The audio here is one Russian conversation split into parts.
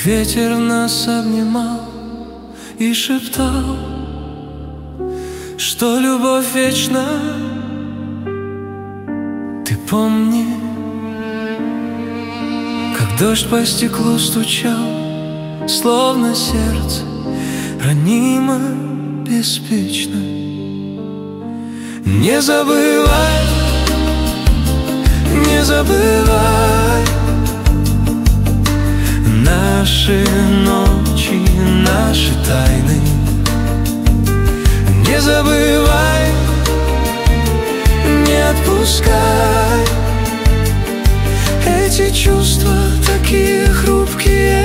как ветер нас обнимал и шептал, что любовь вечна. Ты помни, как дождь по стеклу стучал, словно сердце ранимо, беспечно. Не забывай, не забывай наши ночи, наши тайны. Не забывай, не отпускай эти чувства, такие хрупкие,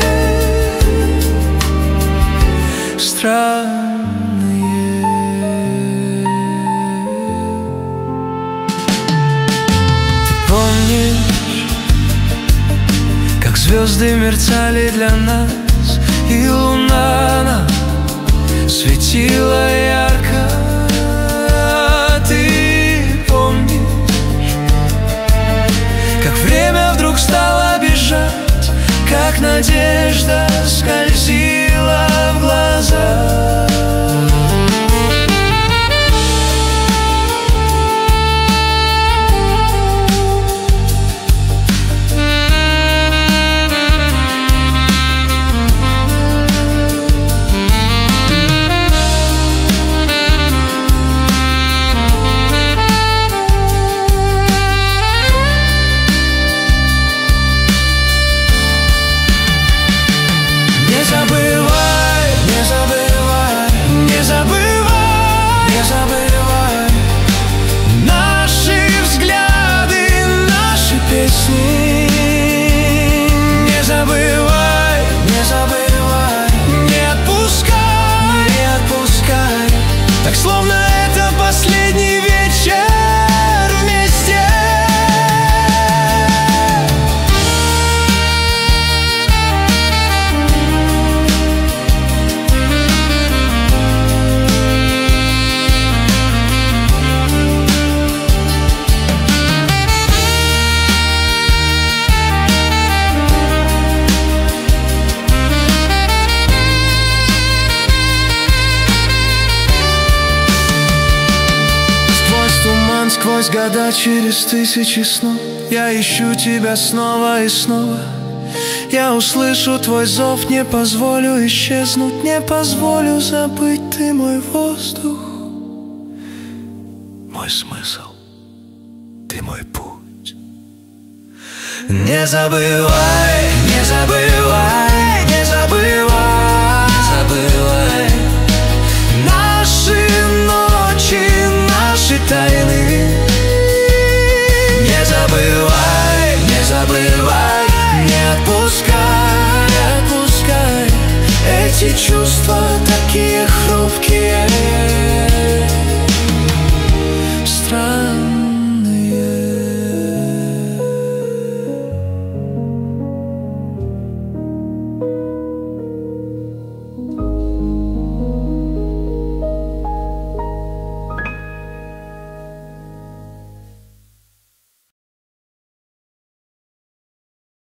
странные. Ты помнишь, как звезды мерцали для нас, и луна нам светила ярко? Ты помнишь, как время вдруг стало бежать, как надежда скользила в глаза? Сквозь года, через тысячи снов я ищу тебя снова и снова. Я услышу твой зов, не позволю исчезнуть, не позволю забыть. Ты мой воздух, мой смысл, ты мой путь. Не забывай, не забывай, не забывай, не забывай наши ночи, наши тайны. Не забывай, не забывай, не отпускай, не отпускай эти чувства, такие хрупкие.